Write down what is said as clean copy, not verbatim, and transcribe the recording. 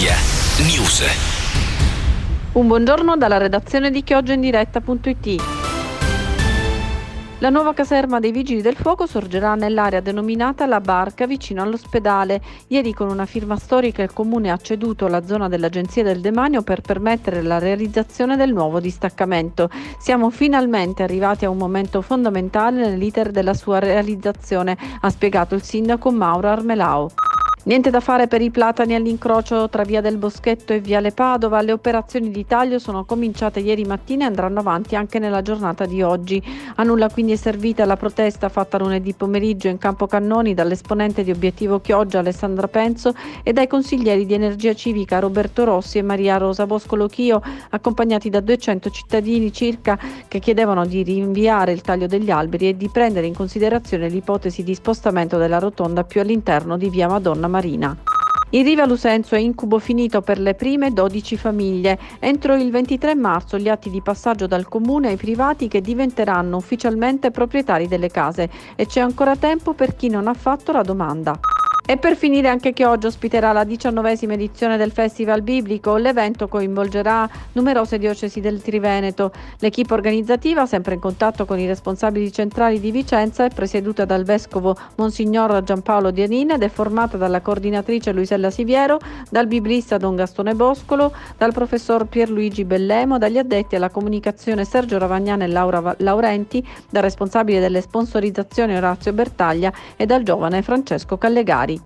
Media News. Un buongiorno dalla redazione di chioggiaindiretta.it. La nuova caserma dei Vigili del Fuoco sorgerà nell'area denominata La Barca, vicino all'ospedale. Ieri, con una firma storica, il Comune ha ceduto la zona dell'Agenzia del Demanio per permettere la realizzazione del nuovo distaccamento. Siamo finalmente arrivati a un momento fondamentale nell'iter della sua realizzazione, ha spiegato il sindaco Mauro Armelao. Niente da fare per i platani all'incrocio tra via del Boschetto e viale Padova. Le operazioni di taglio sono cominciate ieri mattina e andranno avanti anche nella giornata di oggi. A nulla quindi è servita la protesta fatta lunedì pomeriggio in Campo Cannoni dall'esponente di Obiettivo Chioggia Alessandra Penzo e dai consiglieri di Energia Civica Roberto Rossi e Maria Rosa Boscolo Chio, accompagnati da 200 cittadini circa che chiedevano di rinviare il taglio degli alberi e di prendere in considerazione l'ipotesi di spostamento della rotonda più all'interno di via Madonna Marina. In Riva Lusenzo è incubo finito per le prime 12 famiglie. Entro il 23 marzo gli atti di passaggio dal comune ai privati che diventeranno ufficialmente proprietari delle case e c'è ancora tempo per chi non ha fatto la domanda. E per finire anche Chioggia ospiterà la 19ª edizione del Festival Biblico. L'evento coinvolgerà numerose diocesi del Triveneto. L'equipe organizzativa, sempre in contatto con i responsabili centrali di Vicenza, è presieduta dal vescovo Monsignor Giampaolo Dianin ed è formata dalla coordinatrice Luisella Siviero, dal biblista Don Gastone Boscolo, dal professor Pierluigi Bellemo, dagli addetti alla comunicazione Sergio Ravagnana e Laura Laurenti, dal responsabile delle sponsorizzazioni Orazio Bertaglia e dal giovane Francesco Callegari.